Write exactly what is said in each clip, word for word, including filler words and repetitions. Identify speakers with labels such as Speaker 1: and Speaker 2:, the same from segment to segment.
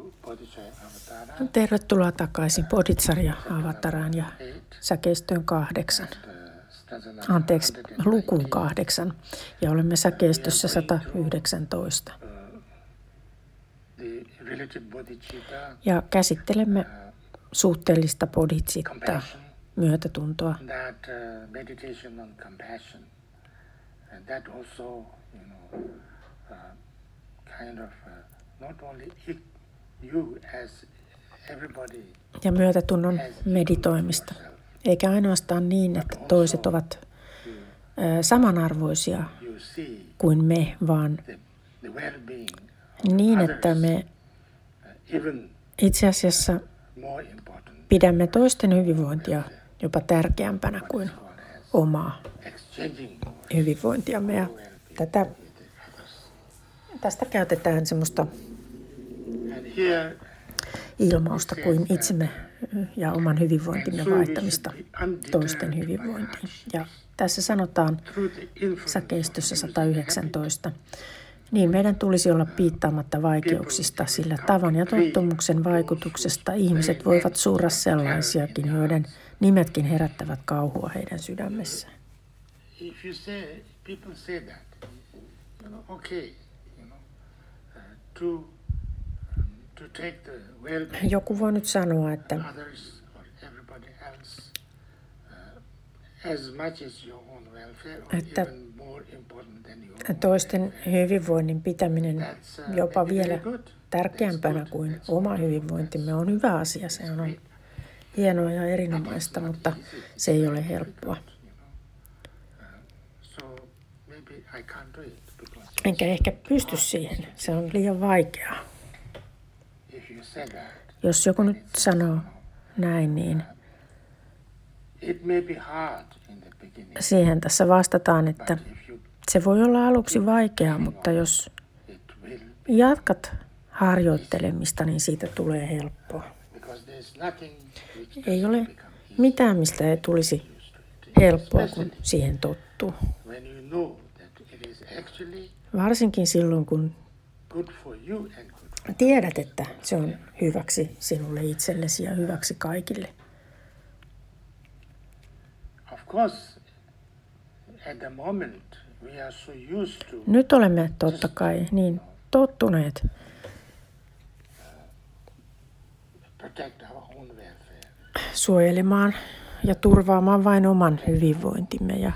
Speaker 1: Tervetuloa takaisin Bodhicharya Avataraan ja säkeistöön kahdeksan. Anteeksi, lukuun kahdeksan. Ja olemme säkeistössä sata yhdeksäntoista. Ja käsittelemme suhteellista bodhicittaa, myötätuntoa. Ja myötätunnon meditoimista. Eikä ainoastaan niin, että toiset ovat samanarvoisia kuin me, vaan niin, että me itse asiassa pidämme toisten hyvinvointia jopa tärkeämpänä kuin omaa hyvinvointiamme. Ja tätä, tästä käytetään semmoista ilmausta kuin itsemme ja oman hyvinvointimme vaihtamista toisten hyvinvointiin. Ja tässä sanotaan säkeistössä sata yhdeksäntoista. Niin meidän tulisi olla piittaamatta vaikeuksista, sillä tavan ja tottumuksen vaikutuksesta ihmiset voivat surra sellaisiakin, joiden nimetkin herättävät kauhua heidän sydämessään. Joku voi nyt sanoa, että että toisten hyvinvoinnin pitäminen jopa vielä tärkeämpänä kuin oma hyvinvointimme on hyvä asia. Se on hienoa ja erinomaista, mutta se ei ole helppoa. Enkä ehkä pysty siihen. Se on liian vaikeaa. Jos joku nyt sanoo näin, niin siihen tässä vastataan, että se voi olla aluksi vaikeaa, mutta jos jatkat harjoittelemista, niin siitä tulee helppoa. Ei ole mitään, mistä ei tulisi helppoa, kun siihen tottuu. Varsinkin silloin, kun tiedät, että se on hyväksi sinulle itsellesi ja hyväksi kaikille. Nyt olemme totta kai niin tottuneet suojelemaan ja turvaamaan vain oman hyvinvointimme ja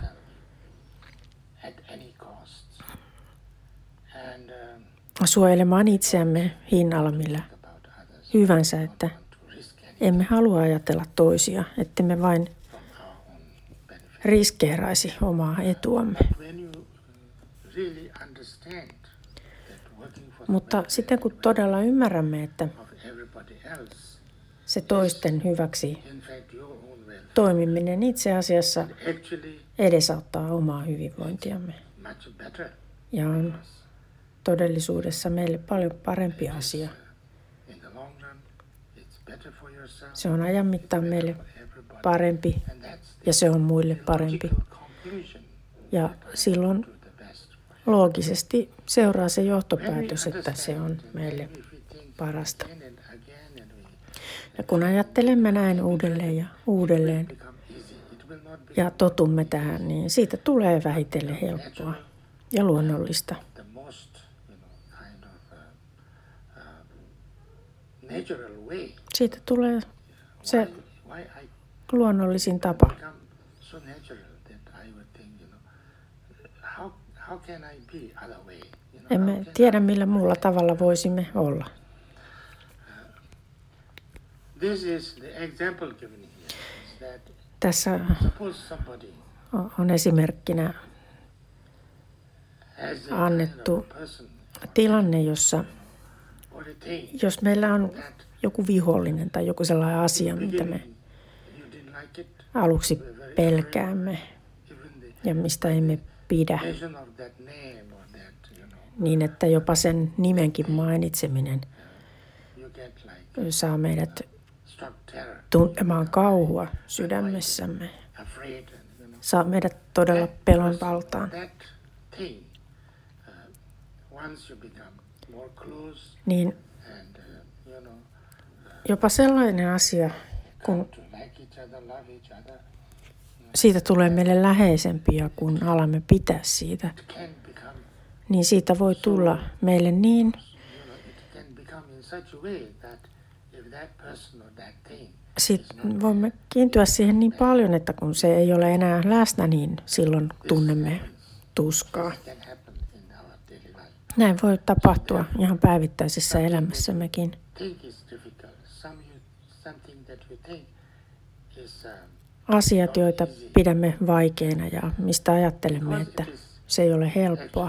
Speaker 1: suojelemaan itseämme hinnalla millä hyvänsä, että emme halua ajatella toisia, ettemme vain riskeeraisi omaa etuamme. Mutta sitten kun todella ymmärrämme, että se toisten hyväksi toimiminen itse asiassa edesauttaa omaa hyvinvointiamme ja on todellisuudessa meille paljon parempi asia. Se on ajan mittaan meille parempi ja se on muille parempi. Ja silloin loogisesti seuraa se johtopäätös, että se on meille parasta. Ja kun ajattelemme näin uudelleen ja uudelleen ja totumme tähän, niin siitä tulee vähitellen helppoa ja luonnollista. Siitä tulee se luonnollisin tapa. Emme tiedä, millä muulla tavalla voisimme olla. Tässä on esimerkkinä annettu tilanne, jossa jos meillä on joku vihollinen tai joku sellainen asia, mitä me aluksi pelkäämme ja mistä emme pidä, niin että jopa sen nimenkin mainitseminen saa meidät tuntemaan kauhua sydämessämme, saa meidät todella pelon valtaan. Niin jopa sellainen asia, kun siitä tulee meille läheisempi ja kun alamme pitää siitä, niin siitä voi tulla meille niin, sitten voimme kiintyä siihen niin paljon, että kun se ei ole enää läsnä, niin silloin tunnemme tuskaa. Näin voi tapahtua ihan päivittäisessä elämässämmekin. Asiat, joita pidämme vaikeina ja mistä ajattelemme, että se ei ole helppoa.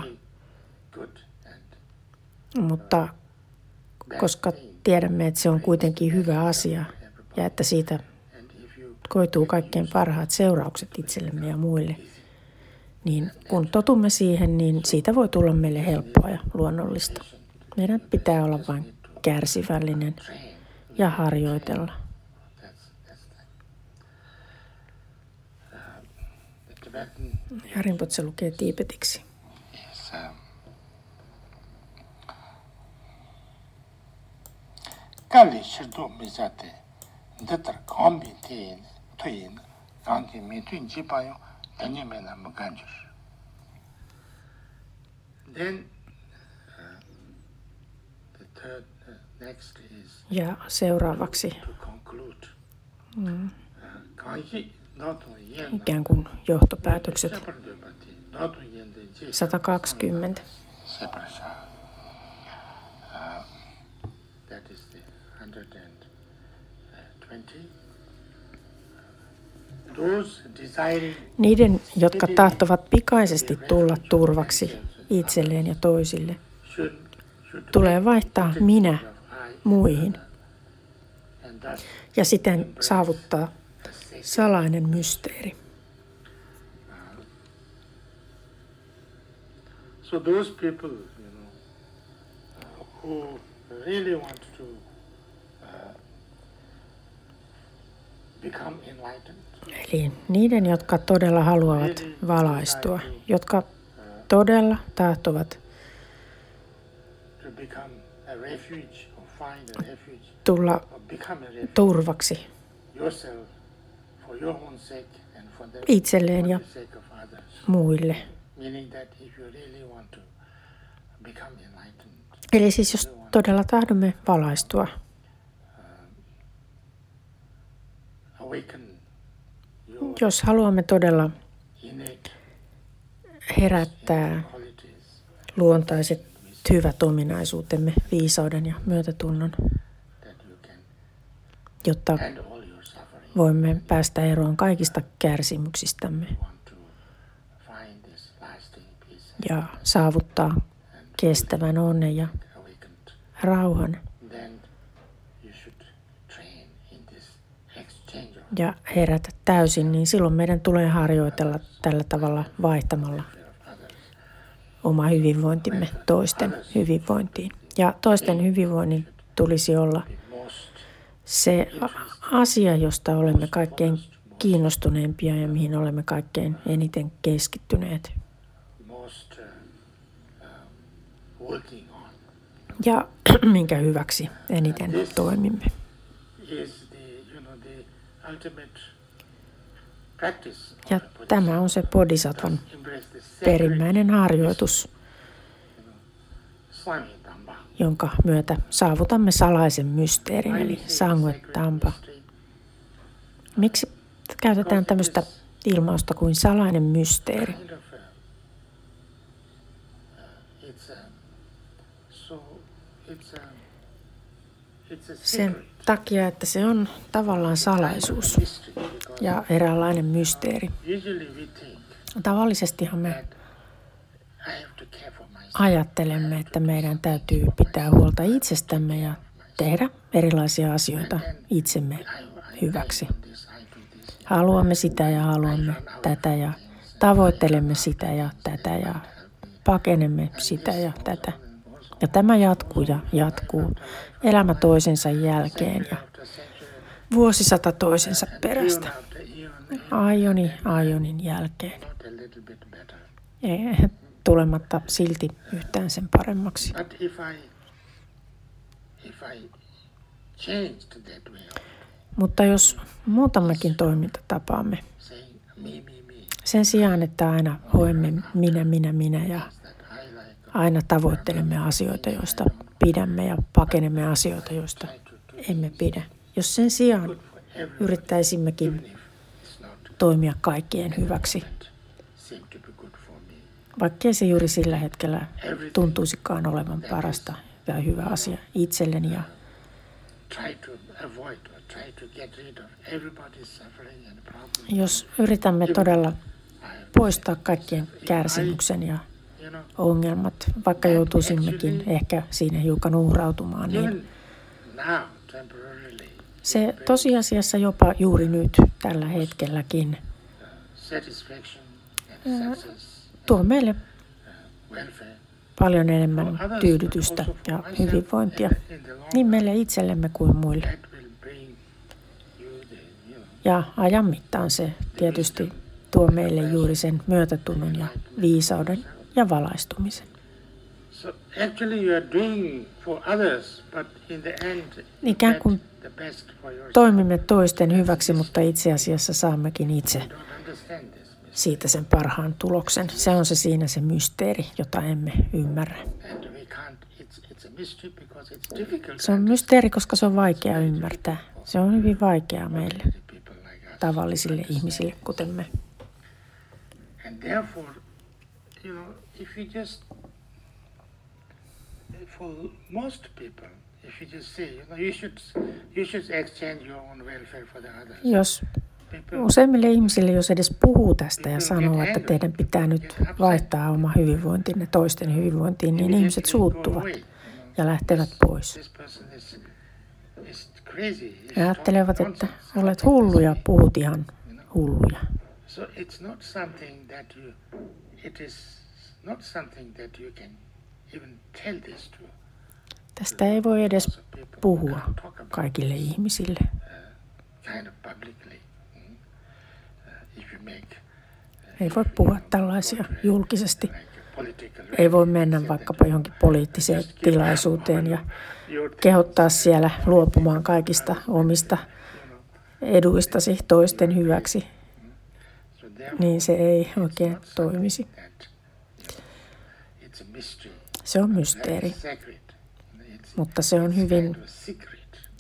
Speaker 1: Mutta koska tiedämme, että se on kuitenkin hyvä asia ja että siitä koituu kaikkein parhaat seuraukset itsellemme ja muille, niin kun totumme siihen, niin siitä voi tulla meille helppoa ja luonnollista. Meidän pitää olla vain kärsivällinen ja harjoitella. Ja Rinpoche lukee tiibetiksi.
Speaker 2: Kali shirdo mizate, datar kambi teen, toyin, gangi mitun jibayo, danyamena maganjur. Then uh, the third, uh, next is
Speaker 1: ja seuraavaksi
Speaker 2: to conclude.
Speaker 1: mm,
Speaker 2: Kanji not yen,
Speaker 1: ikään kuin johtopäätökset. sata kaksikymmentä.
Speaker 2: That is the one hundred twenty. Those desiring
Speaker 1: Niiden, jotka tahtovat pikaisesti tulla turvaksi itselleen ja toisille,
Speaker 2: should should
Speaker 1: tulee vaihtaa minä muihin
Speaker 2: and thus
Speaker 1: ja siten saavuttaa salainen mysteeri.
Speaker 2: so those people, you know, who really want to uh, become enlightened,
Speaker 1: Eli niiden, jotka todella haluavat valaistua, jotka todella tahtovat
Speaker 2: to become a refuge or find a refuge
Speaker 1: tulla
Speaker 2: or become a refuge
Speaker 1: turvaksi
Speaker 2: yourself for your own sake and for the,
Speaker 1: itselleen ja
Speaker 2: for the sake of others.
Speaker 1: muille.
Speaker 2: Meaning that if you really want to become enlightened,
Speaker 1: Eli siis jos todella tahdomme valaistua,
Speaker 2: awaken your
Speaker 1: jos haluamme todella
Speaker 2: innate
Speaker 1: herättää
Speaker 2: qualities,
Speaker 1: luontaiset hyvät ominaisuutemme, viisauden ja myötätunnon,
Speaker 2: that you can
Speaker 1: jotta
Speaker 2: end all your suffering.
Speaker 1: voimme päästä eroon kaikista kärsimyksistämme
Speaker 2: You want to find this lasting peace
Speaker 1: ja saavuttaa kestävän onnen ja
Speaker 2: and awakened.
Speaker 1: rauhan
Speaker 2: Then you should train in this exchange of
Speaker 1: ja herätä täysin, niin silloin meidän tulee harjoitella tällä tavalla vaihtamalla oma hyvinvointimme toisten hyvinvointiin. Ja toisten hyvinvoinnin tulisi olla
Speaker 2: most
Speaker 1: se a- asia, josta olemme kaikkein kiinnostuneempia ja mihin olemme kaikkein eniten keskittyneet.
Speaker 2: most uh, um, working on
Speaker 1: Ja minkä hyväksi eniten toimimme.
Speaker 2: is the you know the ultimate practice
Speaker 1: Ja
Speaker 2: of a Buddhist.
Speaker 1: tämä on se bodhisattvan
Speaker 2: Embrace the sacred
Speaker 1: perimmäinen harjoitus,
Speaker 2: Swami Dhamma.
Speaker 1: jonka myötä saavutamme salaisen mysteerin, eli Sangwe Tampa. Miksi käytetään tämmöistä ilmausta kuin salainen mysteeri?
Speaker 2: Kind of a, uh, it's a, so it's a, it's a
Speaker 1: Sen
Speaker 2: secret
Speaker 1: takia, että se on tavallaan salaisuus
Speaker 2: mystery because
Speaker 1: ja eräänlainen mysteeri.
Speaker 2: usually we think
Speaker 1: Tavallisestihan me
Speaker 2: that I have to care for myself.
Speaker 1: ajattelemme, että meidän täytyy pitää huolta itsestämme ja tehdä erilaisia asioita itsemme hyväksi.
Speaker 2: This, I do this.
Speaker 1: Haluamme sitä ja haluamme tätä ja tavoittelemme sitä ja tätä ja pakenemme sitä ja tätä. Ja tämä jatkuu ja jatkuu elämä toisensa jälkeen ja vuosisata toisensa perästä.
Speaker 2: After eon,
Speaker 1: Aioni aionin jälkeen.
Speaker 2: not a little bit better.
Speaker 1: Ei, tulematta silti yhtään sen paremmaksi.
Speaker 2: But if I, if I changed that way of
Speaker 1: Mutta jos muutammekin toimintatapaamme,
Speaker 2: saying me, me, me,
Speaker 1: sen sijaan, että aina hoemme minä, minä, minä ja
Speaker 2: that I like,
Speaker 1: aina tavoittelemme asioita, joista pidämme ja pakenemme asioita, joista emme pidä. Jos sen sijaan yrittäisimmekin
Speaker 2: it's not
Speaker 1: toimia kaikkien hyväksi,
Speaker 2: seem to be good for me.
Speaker 1: vaikkei se juuri sillä hetkellä tuntuisikaan olevan parasta tai hyvä asia itselleni ja
Speaker 2: Try to avoid or try to get rid of everybody's suffering and problem.
Speaker 1: jos yritämme todella poistaa kaikkien kärsimyksen ja
Speaker 2: You know,
Speaker 1: ongelmat, vaikka joutuisimmekin ehkä siinä hiukan uhrautumaan, niin
Speaker 2: even now, temporarily,
Speaker 1: se tosiasiassa jopa juuri nyt, tällä hetkelläkin,
Speaker 2: satisfaction and success,
Speaker 1: tuo meille
Speaker 2: welfare,
Speaker 1: paljon enemmän tyydytystä ja hyvinvointia,
Speaker 2: in the long
Speaker 1: niin meille itsellemme kuin muille.
Speaker 2: that will bring you the, you know,
Speaker 1: Ja ajan mittaan se tietysti tuo meille juuri sen myötätunnon ja viisauden ja valaistumisen.
Speaker 2: so actually you are doing for others, but in the end,
Speaker 1: Ikään
Speaker 2: get
Speaker 1: kuin
Speaker 2: the best for yourself.
Speaker 1: toimimme toisten hyväksi, mutta itse asiassa saammekin itse
Speaker 2: You don't understand this.
Speaker 1: siitä sen parhaan tuloksen. Se on se siinä se mysteeri, jota emme ymmärrä.
Speaker 2: And we can't, it's, it's a mystery because it's difficult
Speaker 1: Se on mysteeri, koska se on vaikea ymmärtää. Se on hyvin vaikeaa meille,
Speaker 2: for people like us.
Speaker 1: tavallisille ihmisille, kuten me.
Speaker 2: And therefore, you know, if you just, for most people, if you just say, you know, you should, you should exchange your own welfare for the others.
Speaker 1: Jos
Speaker 2: People,
Speaker 1: useimmille ihmisille, jos edes puhuu tästä ja sanoo, että teidän pitää nyt vaihtaa oma hyvinvointinne toisten hyvinvointiin, niin ihmiset suuttuvat ja lähtevät pois.
Speaker 2: this person is, is crazy. He's
Speaker 1: He ajattelevat,
Speaker 2: talking
Speaker 1: että
Speaker 2: nonsense.
Speaker 1: olet hullu ja puhut ihan hulluja.
Speaker 2: So it's not something that you, it is not something that you can even tell this to.
Speaker 1: Tästä ei voi edes
Speaker 2: So people
Speaker 1: puhua
Speaker 2: can't talk about
Speaker 1: kaikille ihmisille.
Speaker 2: kind of publicly. mm. Uh, if you make
Speaker 1: Ei voi puhua tällaisia julkisesti.
Speaker 2: like a political
Speaker 1: Ei voi mennä vaikkapa johonkin poliittiseen tilaisuuteen ja
Speaker 2: your
Speaker 1: kehottaa siellä luopumaan kaikista omista eduistasi toisten hyväksi,
Speaker 2: so therefore
Speaker 1: niin se ei oikein toimisi.
Speaker 2: that it's a mystery.
Speaker 1: Se on mysteeri,
Speaker 2: It's sacred. It's
Speaker 1: mutta se on hyvin
Speaker 2: kind of a secret.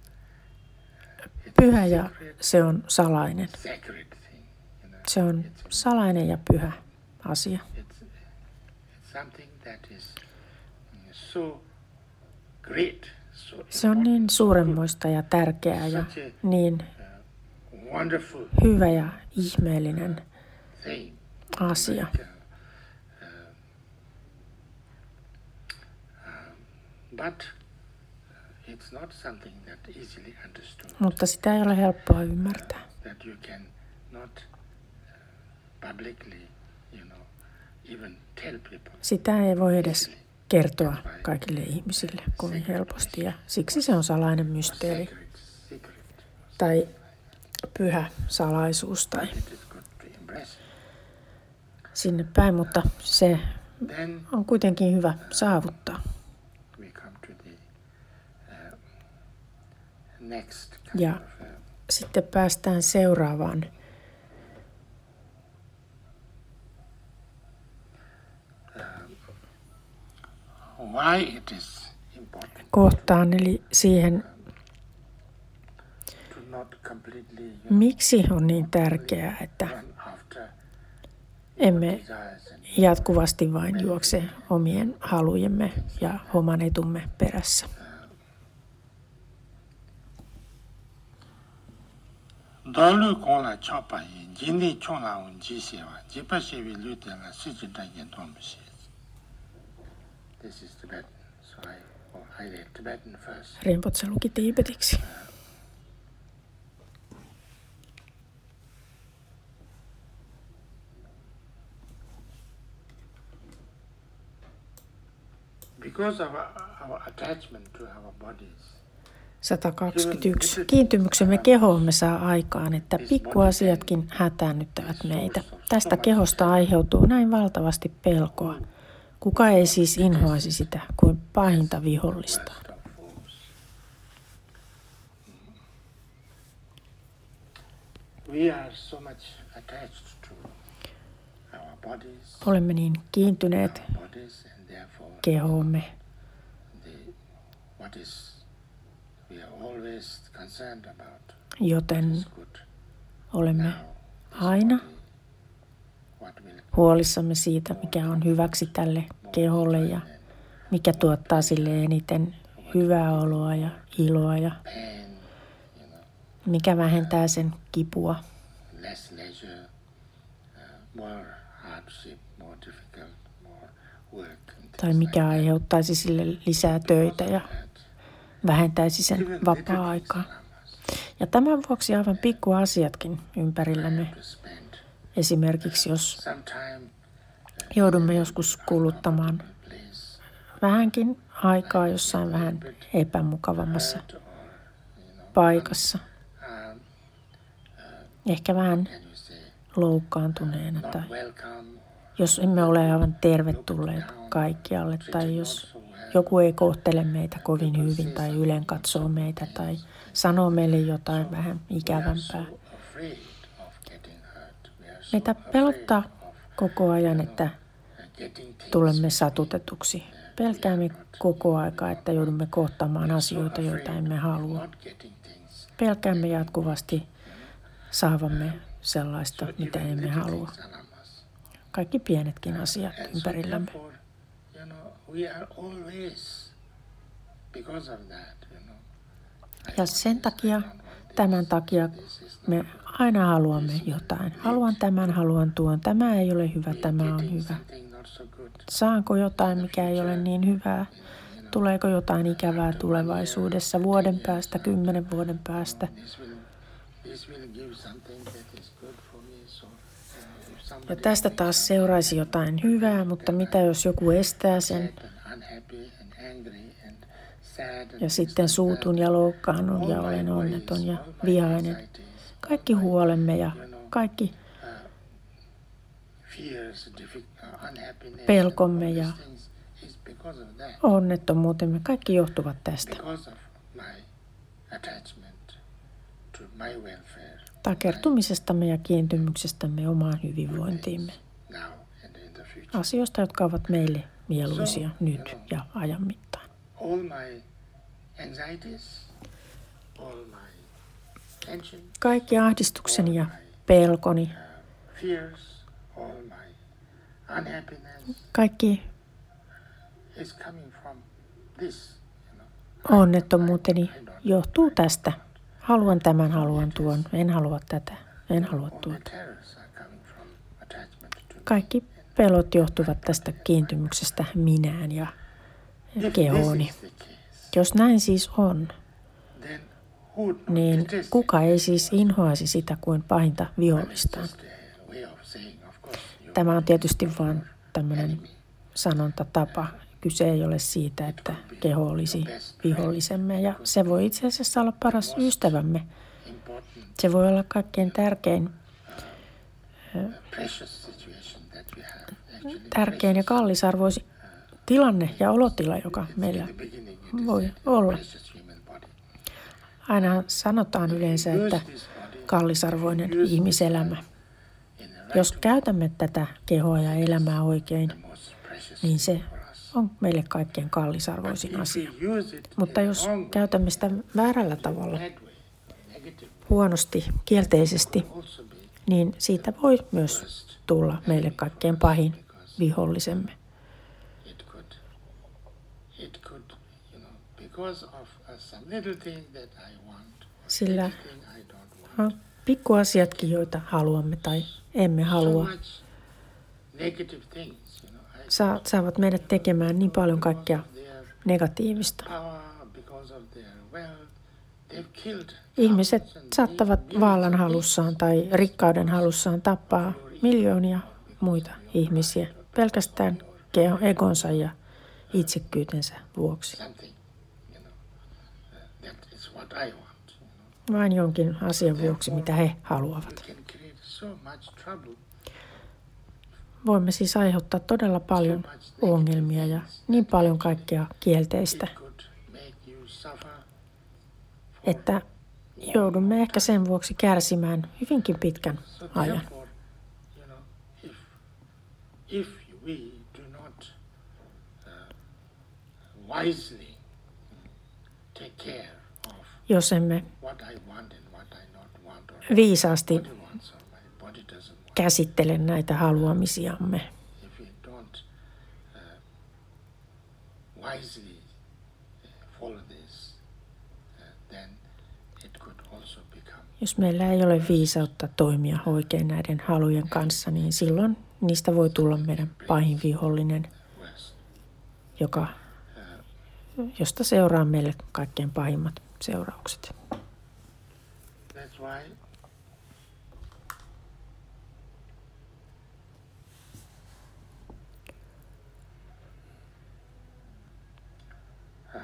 Speaker 1: pyhä ja se on salainen.
Speaker 2: Sacred thing. You know.
Speaker 1: Se on salainen ja pyhä asia.
Speaker 2: It's, it's something that is so great, so
Speaker 1: Se on niin suuremmoista ja tärkeää ja niin
Speaker 2: wonderful
Speaker 1: hyvä ja ihmeellinen
Speaker 2: thing.
Speaker 1: asia.
Speaker 2: Uh, um, but uh, it's not something that easily understood,
Speaker 1: Mutta sitä ei ole helppoa ymmärtää.
Speaker 2: that you can not uh, publicly, you know, even tell people.
Speaker 1: Sitä ei voi edes kertoa kaikille ihmisille kovin helposti ja siksi se on salainen mysteeri
Speaker 2: Secret, secret.
Speaker 1: tai pyhä salaisuus tai
Speaker 2: It is good to embrace.
Speaker 1: sinne päin, mutta se
Speaker 2: Then
Speaker 1: on kuitenkin hyvä saavuttaa.
Speaker 2: we come to the uh, next kind
Speaker 1: Ja
Speaker 2: of uh,
Speaker 1: sitten päästään seuraavaan
Speaker 2: why it is important
Speaker 1: kohtaan, eli siihen,
Speaker 2: to not completely you
Speaker 1: miksi on niin tärkeää, että
Speaker 2: run after
Speaker 1: emme
Speaker 2: desires and
Speaker 1: jatkuvasti vain juokse omien halujemme ja oman etumme perässä.
Speaker 2: Dalu kongla chapa yin, jindi chongla un ji sewa, jipa shewi lu tenla si jinda yin tuam shi. This is Tibetan, so I, well, I read Tibetan first.
Speaker 1: Rinpoche luki tiibetiksi.
Speaker 2: Because of our, our attachment to our bodies,
Speaker 1: sata kaksikymmentäyksi. Kiintymyksemme kehoomme saa aikaan, että pikkuasiatkin hätäännyttävät meitä. Tästä kehosta aiheutuu näin valtavasti pelkoa. Kuka ei siis inhoaisi sitä kuin pahinta vihollistaan.
Speaker 2: worst of foes. We are so much attached to our bodies,
Speaker 1: Olemme niin kiintyneet
Speaker 2: our bodies, and therefore
Speaker 1: kehoomme,
Speaker 2: the, what is we are always concerned about
Speaker 1: joten
Speaker 2: is good.
Speaker 1: olemme
Speaker 2: Now, this
Speaker 1: aina
Speaker 2: body, what will
Speaker 1: huolissamme siitä, mikä on hyväksi tälle keholle ja mikä tuottaa sille eniten hyvää oloa ja iloa ja
Speaker 2: pain, you know,
Speaker 1: mikä vähentää sen kipua
Speaker 2: less leisure, uh, more hardship, more difficult, more work. and
Speaker 1: tai
Speaker 2: things
Speaker 1: mikä
Speaker 2: like
Speaker 1: aiheuttaisi sille lisää töitä ja
Speaker 2: that.
Speaker 1: vähentäisi sen
Speaker 2: Even little
Speaker 1: vapaa-aikaa.
Speaker 2: things around us
Speaker 1: Ja tämän vuoksi aivan pikkuasiatkin ympärillämme.
Speaker 2: to spend
Speaker 1: Esimerkiksi jos
Speaker 2: some time
Speaker 1: joudumme joskus kuluttamaan
Speaker 2: place
Speaker 1: vähänkin aikaa jossain vähän epämukavammassa
Speaker 2: hurt or you know
Speaker 1: paikassa.
Speaker 2: um,
Speaker 1: Ehkä vähän
Speaker 2: can you say
Speaker 1: loukkaantuneena
Speaker 2: not
Speaker 1: tai
Speaker 2: welcome,
Speaker 1: jos emme ole aivan tervetulleet kaikkialle tai jos joku ei kohtele meitä kovin hyvin tai ylen katsoo meitä tai sanoo meille jotain vähän ikävämpää.
Speaker 2: so afraid of getting hurt. We are so
Speaker 1: Meitä
Speaker 2: afraid
Speaker 1: pelottaa
Speaker 2: of
Speaker 1: koko ajan, että
Speaker 2: uh, getting things
Speaker 1: tulemme satutetuksi. Pelkäämme koko aika, että joudumme kohtaamaan asioita, joita emme halua.
Speaker 2: not getting things.
Speaker 1: Pelkäämme jatkuvasti saavamme sellaista, mitä
Speaker 2: Even
Speaker 1: emme
Speaker 2: little
Speaker 1: halua.
Speaker 2: things around us.
Speaker 1: Kaikki pienetkin asiat
Speaker 2: And so
Speaker 1: ympärillämme.
Speaker 2: therefore, you know, we are always, because of that, you know. I
Speaker 1: Ja
Speaker 2: want
Speaker 1: sen
Speaker 2: this,
Speaker 1: takia,
Speaker 2: I don't want this,
Speaker 1: tämän takia
Speaker 2: this is not
Speaker 1: me aina haluamme jotain. Haluan tämän, haluan tuon. Tämä ei ole hyvä, tämä on
Speaker 2: getting
Speaker 1: hyvä.
Speaker 2: something not so good.
Speaker 1: Saanko jotain, mikä ei ole niin hyvää? Tuleeko jotain ikävää tulevaisuudessa, vuoden päästä, kymmenen vuoden päästä?
Speaker 2: This will, this will give something that is good for me. So, you know, if
Speaker 1: Ja
Speaker 2: somebody
Speaker 1: tästä
Speaker 2: makes
Speaker 1: taas seuraisi jotain hyvää, mutta mitä jos joku estää sen
Speaker 2: sad and unhappy and angry and sad and
Speaker 1: ja
Speaker 2: things
Speaker 1: sitten
Speaker 2: like
Speaker 1: suutun
Speaker 2: that,
Speaker 1: ja loukkaannun
Speaker 2: all
Speaker 1: ja
Speaker 2: my
Speaker 1: olen
Speaker 2: worries,
Speaker 1: onneton ja
Speaker 2: all my
Speaker 1: vihainen.
Speaker 2: anxieties,
Speaker 1: Kaikki huolemme ja kaikki
Speaker 2: fears, diffi- uh, unhappiness,
Speaker 1: pelkomme
Speaker 2: and all
Speaker 1: ja
Speaker 2: these things is because of that.
Speaker 1: onnettomuutemme, kaikki johtuvat tästä.
Speaker 2: Because of my attachment to my welfare
Speaker 1: Takertumisestamme ja kiintymyksestämme omaan hyvinvointiimme.
Speaker 2: now and in the future.
Speaker 1: Asioista, jotka ovat meille mieluisia nyt ja ajan mittaan.
Speaker 2: All my anxieties, all my tension,
Speaker 1: Kaikki ahdistukseni ja pelkoni,
Speaker 2: uh, fears, all my unhappiness
Speaker 1: kaikki
Speaker 2: is coming from this, you know.
Speaker 1: onnettomuuteni johtuu tästä. Haluan tämän, haluan tuon, en halua tätä, en halua
Speaker 2: All my
Speaker 1: tuota.
Speaker 2: terrors are coming from attachment to
Speaker 1: Kaikki pelot johtuvat tästä kiintymyksestä minään ja
Speaker 2: If this
Speaker 1: kehooni.
Speaker 2: is the case,
Speaker 1: Jos näin siis on,
Speaker 2: then who would not
Speaker 1: niin
Speaker 2: detest
Speaker 1: kuka ei siis inhoaisi sitä kuin pahinta vihollistaan.
Speaker 2: Just a way of saying, of course, you
Speaker 1: Tämä on tietysti vain tämmöinen sanontatapa. Kyse ei ole siitä, että keho olisi vihollisemme ja se voi itse asiassa olla paras ystävämme.
Speaker 2: important,
Speaker 1: Se voi olla kaikkein tärkein,
Speaker 2: precious situation that we have. Actually,
Speaker 1: tärkein ja kallisarvoisi tilanne ja olotila, joka meillä
Speaker 2: in the beginning, it is
Speaker 1: voi
Speaker 2: a
Speaker 1: olla.
Speaker 2: precious human body.
Speaker 1: Aina sanotaan yleensä, että
Speaker 2: Use this body
Speaker 1: kallisarvoinen ihmiselämä.
Speaker 2: in the right
Speaker 1: Jos käytämme tätä kehoa ja elämää oikein,
Speaker 2: the most precious
Speaker 1: niin
Speaker 2: thing
Speaker 1: se
Speaker 2: for us.
Speaker 1: on meille kaikkein kallisarvoisin
Speaker 2: If
Speaker 1: asia.
Speaker 2: we use it
Speaker 1: Mutta
Speaker 2: in
Speaker 1: jos
Speaker 2: wrong way,
Speaker 1: käytämme sitä väärällä tavalla,
Speaker 2: bad way, negative,
Speaker 1: huonosti, kielteisesti,
Speaker 2: also be
Speaker 1: niin siitä voi myös tulla meille kaikkein pahin vihollisemme.
Speaker 2: it could, it could, you know, because of uh, some little thing that I want,
Speaker 1: Sillä
Speaker 2: thing I don't want.
Speaker 1: no, pikkuasiatkin, joita haluamme tai emme
Speaker 2: So
Speaker 1: halua,
Speaker 2: much negative things, you know. I
Speaker 1: sa- saavat meidät tekemään niin paljon kaikkea
Speaker 2: their
Speaker 1: negatiivista.
Speaker 2: power, because of their wealth, they've killed
Speaker 1: Ihmiset
Speaker 2: thousands and
Speaker 1: saattavat
Speaker 2: millions
Speaker 1: vallan
Speaker 2: of
Speaker 1: halussaan tai rikkauden halussaan tappaa miljoonia muita ihmisiä pelkästään keho- egonsa ja itsekkyytensä vuoksi.
Speaker 2: something, you know, uh, that is what I want. You know.
Speaker 1: Vain jonkin asian vuoksi, mitä he haluavat.
Speaker 2: We can create so much trouble,
Speaker 1: Voimme siis aiheuttaa todella paljon ongelmia ja niin paljon kaikkea kielteistä,
Speaker 2: it could make you suffer
Speaker 1: että joudumme ehkä sen vuoksi kärsimään hyvinkin pitkän
Speaker 2: So
Speaker 1: ajan.
Speaker 2: therefore, you know, if if we do not uh, wisely take care of
Speaker 1: Jos emme
Speaker 2: what I want and what I not want, or
Speaker 1: viisaasti
Speaker 2: body wants or my body doesn't want,
Speaker 1: käsittele näitä haluamisiamme,
Speaker 2: if we don't uh, wisely uh, follow this, uh, then it could also become
Speaker 1: jos meillä ei ole viisautta toimia oikein näiden halujen kanssa, niin silloin niistä voi tulla meidän pahin vihollinen,
Speaker 2: worse.
Speaker 1: joka, josta seuraa meille kaikkein pahimmat seuraukset.
Speaker 2: That's why uh,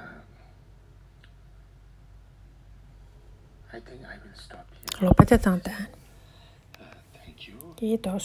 Speaker 2: I think I will stop here.
Speaker 1: Lopetetaan tähän.
Speaker 2: Uh, thank you.
Speaker 1: Kiitos.